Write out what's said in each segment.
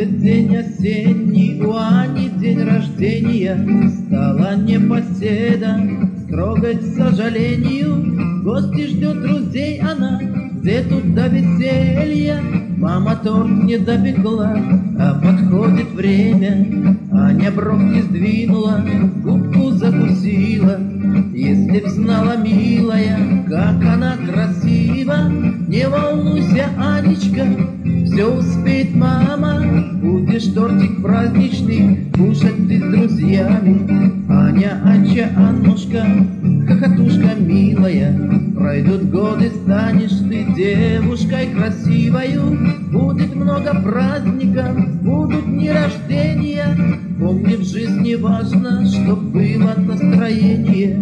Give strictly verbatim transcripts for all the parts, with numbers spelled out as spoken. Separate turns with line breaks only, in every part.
Наступит день осенний, у Ани день рождения. Стала непоседа, строгой, к сожалению. Гости ждет друзей она, где тут до веселья? Мама торт не допекла, а подходит время. Аня бровь сдвинула, губку закусила. Если б знала, милая, как она красива. Не волнуйся, Анечка, все успеет мама. Будешь тортик праздничный кушать ты с друзьями. Аня, Анча, Аннушка, хохотушка милая. Пройдут годы, станешь ты девушкой красивою. Будет много праздников, будут дни рождения. Помни, в жизни важно, чтоб было настроение.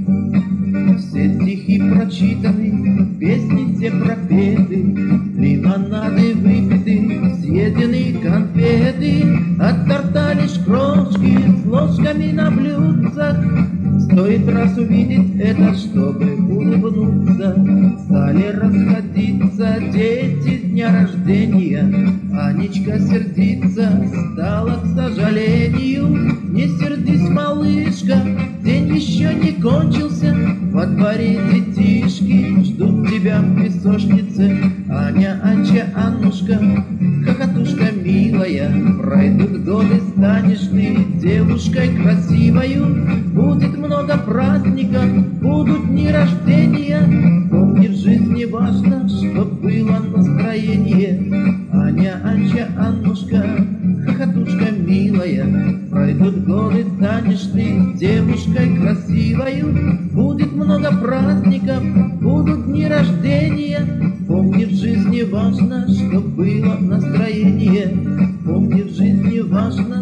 Все стихи прочитаны, песни все пропеты, лимонады выпиты, съедены конфеты. От торта лишь крошки с ложками на блюдцах. Стоит раз увидеть это, чтобы улыбнуться. Стали расходиться дети с дня рождения. Анечка сердиться стала, к сожалению. Не сердись, малышка, день еще не кончился. Во дворе детишки ждут тебя в песочнице. Аня, Анча, Аннушка, хохотушка милая. Пройдут годы, станешь ты девушкой красивою. Будет много праздников, будут дни рождения. Помни, в жизни важно, чтоб было настроение. Аня, Анча, Аннушка, хохотушка милая. Пройдут годы, станешь ты девушкой красивою. Будет много праздников, будут дни рождения. Помни, в жизни важно, чтоб было настроение. Помни, в жизни важно,